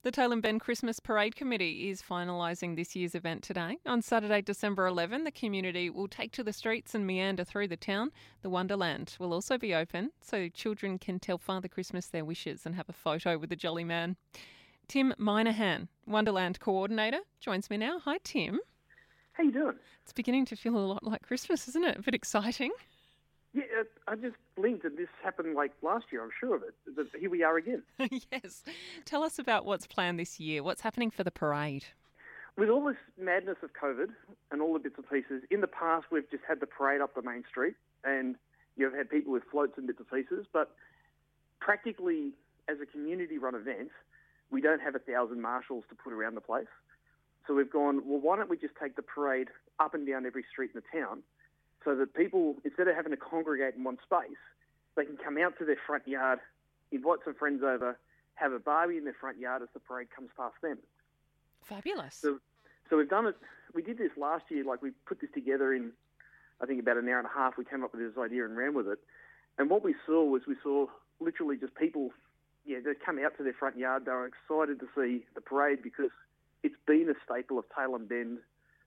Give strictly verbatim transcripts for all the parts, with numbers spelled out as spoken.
The Tailem Bend Christmas Parade Committee is finalising this year's event today. On Saturday, December eleventh, the community will take to the streets and meander through the town. The Wonderland will also be open so children can tell Father Christmas their wishes and have a photo with the jolly man. Tim Minahan, Wonderland Coordinator, joins me now. Hi, Tim. How you doing? It's beginning to feel a lot like Christmas, isn't it? A bit exciting. Yeah, uh, I just blinked and this happened like last year, I'm sure of it. But here we are again. Yes. Tell us about what's planned this year. What's happening for the parade? With all this madness of COVID and all the bits and pieces, in the past we've just had the parade up the main street and you've had people with floats and bits and pieces, but practically as a community-run event, we don't have a thousand marshals to put around the place. So we've gone, well, why don't we just take the parade up and down every street in the town so that people, instead of having to congregate in one space, they can come out to their front yard, invite some friends over, have a barbie in their front yard as the parade comes past them. Fabulous. So, so we've done it, we did this last year, like we put this together in, I think about an hour and a half, we came up with this idea and ran with it. And what we saw was we saw literally just people, yeah, they come out to their front yard, they were excited to see the parade because it's been a staple of Tailem Bend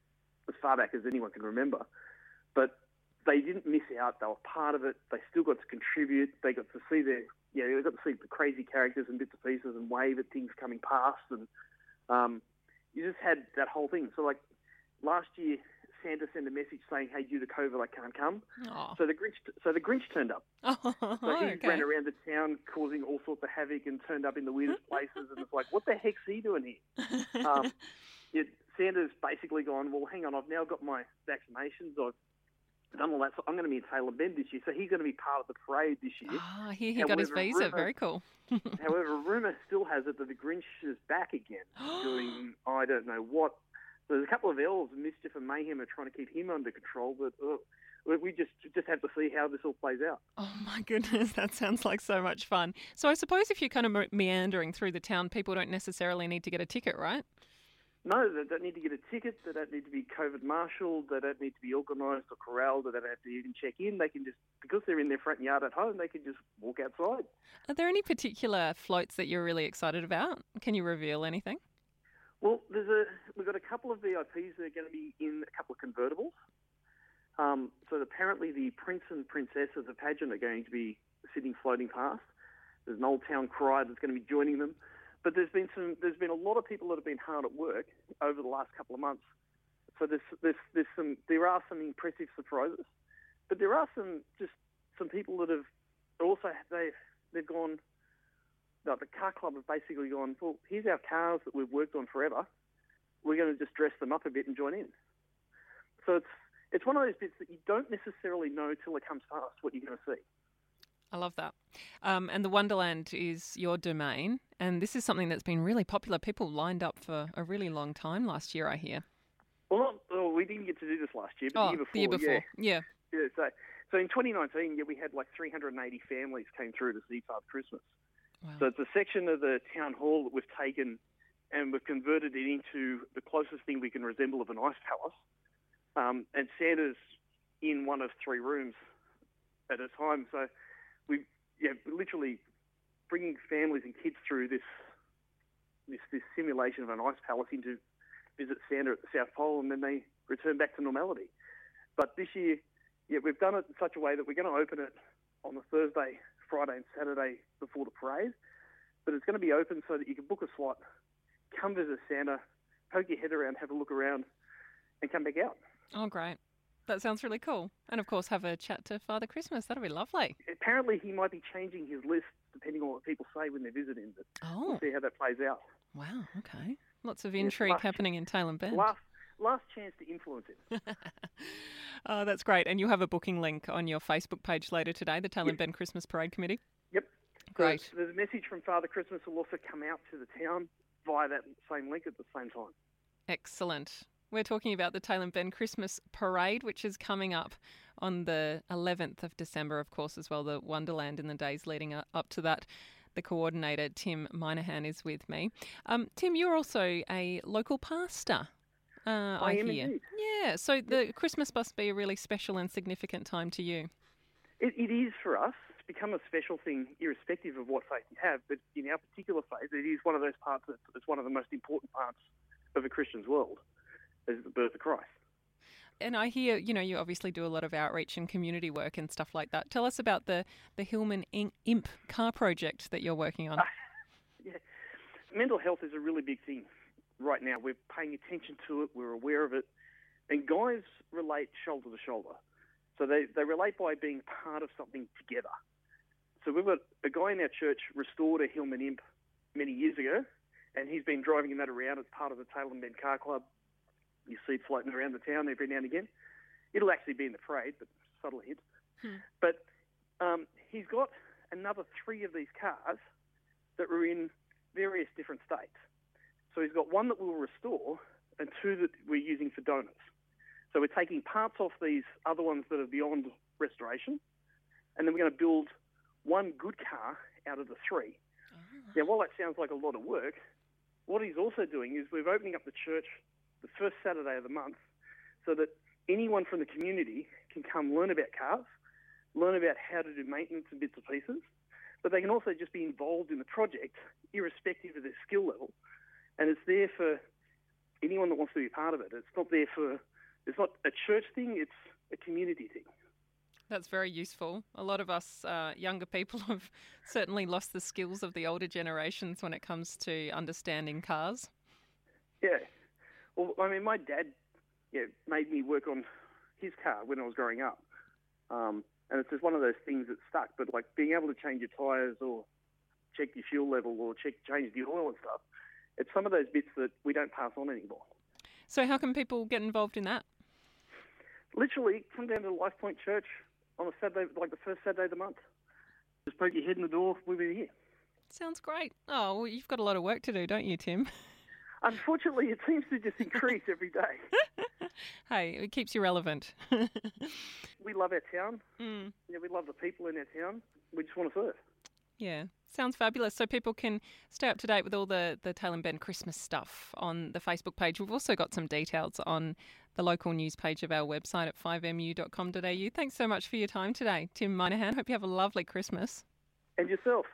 as far back as anyone can remember. But they didn't miss out. They were part of it. They still got to contribute. They got to see their, yeah, they got to see the crazy characters and bits and pieces and wave at things coming past. And um, you just had that whole thing. So like last year, Santa sent a message saying, "Hey, due to COVID, I can't come." Oh. So the Grinch, so the Grinch turned up. Oh, so he okay. ran around the town causing all sorts of havoc and turned up in the weirdest places. And it's like, what the heck's he doing here? Um, it, Santa's basically gone, well, hang on, I've now got my vaccinations. I've done all that. So I'm going to be in Tailem Bend this year. So he's going to be part of the parade this year. Ah, here he However, got his visa. rumour, Very cool. however, rumour still has it that the Grinch is back again, doing I don't know what. So there's a couple of elves, Mischief and Mayhem, are trying to keep him under control, but uh, we just just have to see how this all plays out. Oh my goodness, that sounds like so much fun. So I suppose if you're kind of me- meandering through the town, people don't necessarily need to get a ticket, right? No, they don't need to get a ticket. They don't need to be COVID marshalled. They don't need to be organised or corralled. They don't have to even check in. They can just, because they're in their front yard at home, they can just walk outside. Are there any particular floats that you're really excited about? Can you reveal anything? Well, there's a we've got a couple of V I Ps that are going to be in a couple of convertibles. Um, so apparently the Prince and Princess of the pageant are going to be sitting floating past. There's an old town cry that's going to be joining them. But there's been some there's been a lot of people that have been hard at work over the last couple of months. So there's there's, there's some there are some impressive surprises, but there are some just some people that have also they've they've gone. No, the car club have basically gone, well, here's our cars that we've worked on forever. We're going to just dress them up a bit and join in. So it's it's one of those bits that you don't necessarily know till it comes past what you're going to see. I love that. Um, and the Wonderland is your domain, and this is something that's been really popular. People lined up for a really long time last year, I hear. Well, not, well we didn't get to do this last year, but oh, the year before. the year before, yeah. yeah. yeah so, so in twenty nineteen, yeah, we had like three hundred eighty families came through to see Father Christmas. Wow. So it's a section of the town hall that we've taken and we've converted it into the closest thing we can resemble of an ice palace. Um, and Santa's in one of three rooms at a time. So we, yeah, literally bringing families and kids through this, this this simulation of an ice palace into visit Santa at the South Pole, and then they return back to normality. But this year, yeah, we've done it in such a way that we're going to open it on the Thursday, Friday and Saturday before the parade, but it's going to be open so that you can book a slot, come visit Santa, poke your head around, have a look around, and come back out. Oh, great. That sounds really cool. And, of course, have a chat to Father Christmas. That'll be lovely. Apparently he might be changing his list depending on what people say when they visit him, but oh. we'll see how that plays out. Wow, okay. Lots of intrigue yes, happening in Tailem Bend. Last, last chance to influence it. Oh, that's great. And you'll have a booking link on your Facebook page later today, the Tailem Yep. Bend Christmas Parade Committee. Yep. Great. So there's a message from Father Christmas will also come out to the town via that same link at the same time. Excellent. We're talking about the Tailem Bend Christmas Parade, which is coming up on the eleventh of December, of course, as well, the Wonderland in the days leading up to that. The coordinator, Tim Minahan, is with me. Um, Tim, you're also a local pastor. Uh, I, I am hear. indeed. Yeah, so the Christmas must be a really special and significant time to you. It, it is for us, become a special thing irrespective of what faith you have. But in our particular faith, it is one of those parts that it's one of the most important parts of a Christian's world, is the birth of Christ. And I hear, you know, you obviously do a lot of outreach and community work and stuff like that. Tell us about the, the Hillman Imp car project that you're working on. Uh, yeah. Mental health is a really big thing right now. We're paying attention to it. We're aware of it. And guys relate shoulder to shoulder. So they, they relate by being part of something together. So we've got a guy in our church restored a Hillman Imp many years ago, and he's been driving that around as part of the Tailem Bend Car Club. You see it floating around the town every now and again. It'll actually be in the parade, but subtle hint. Hmm. But um, he's got another three of these cars that were in various different states. So he's got one that we'll restore and two that we're using for donors. So we're taking parts off these other ones that are beyond restoration, and then we're going to build one good car out of the three. Oh. Now, while that sounds like a lot of work, what he's also doing is we're opening up the church the first Saturday of the month so that anyone from the community can come learn about cars, learn about how to do maintenance and bits and pieces, but they can also just be involved in the project irrespective of their skill level. And it's there for anyone that wants to be part of it. It's not there for, it's not a church thing, it's a community thing. That's very useful. A lot of us uh, younger people have certainly lost the skills of the older generations when it comes to understanding cars. Yeah. Well, I mean, my dad yeah, made me work on his car when I was growing up. Um, and it's just one of those things that stuck. But, like, being able to change your tyres or check your fuel level or check change the oil and stuff, it's some of those bits that we don't pass on anymore. So how can people get involved in that? Literally, come down to Life Point Church on a Saturday, like the first Saturday of the month. Just poke your head in the door, we'll be here. Sounds great. Oh, well, you've got a lot of work to do, don't you, Tim? Unfortunately, it seems to just increase every day. Hey, it keeps you relevant. We love our town. Mm. Yeah, we love the people in our town. We just want to serve. Yeah, sounds fabulous. So people can stay up to date with all the, the Tailem Bend Christmas stuff on the Facebook page. We've also got some details on the local news page of our website at five m u dot com dot a u. Thanks so much for your time today, Tim Minahan. Hope you have a lovely Christmas. And yourself.